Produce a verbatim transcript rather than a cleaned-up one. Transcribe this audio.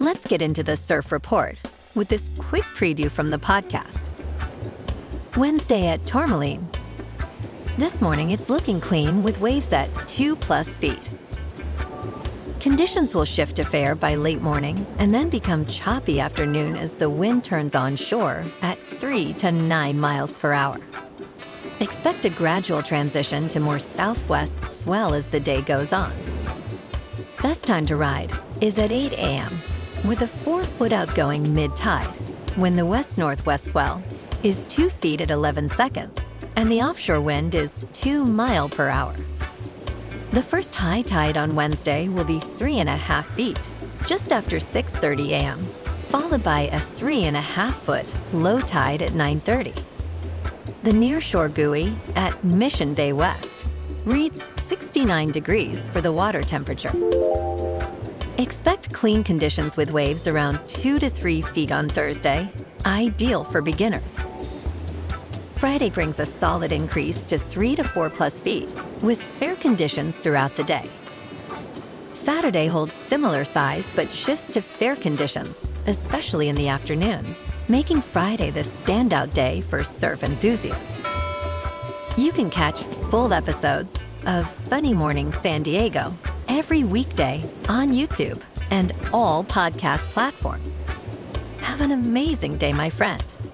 Let's get into the surf report with this quick preview from the podcast. Wednesday at Tourmaline. This morning, it's looking clean with waves at two plus feet. Conditions will shift to fair by late morning and then become choppy after noon as the wind turns onshore at three to nine miles per hour. Expect a gradual transition to more southwest swell as the day goes on. Best time to ride is at eight a.m. with a four-foot outgoing mid-tide, when the west-northwest swell is two feet at eleven seconds, and the offshore wind is two mile per hour. The first high tide on Wednesday will be three and a half feet, just after six thirty a.m., followed by a three and a half foot low tide at nine thirty. The nearshore buoy at Mission Bay West reads sixty-nine degrees for the water temperature. Expect clean conditions with waves around two to three feet on Thursday, ideal for beginners. Friday brings a solid increase to three to four plus feet, with fair conditions throughout the day. Saturday holds similar size but shifts to fair conditions, especially in the afternoon, making Friday the standout day for surf enthusiasts. You can catch full episodes of Sunny Morning San Diego every weekday on YouTube and all podcast platforms. Have an amazing day, my friend.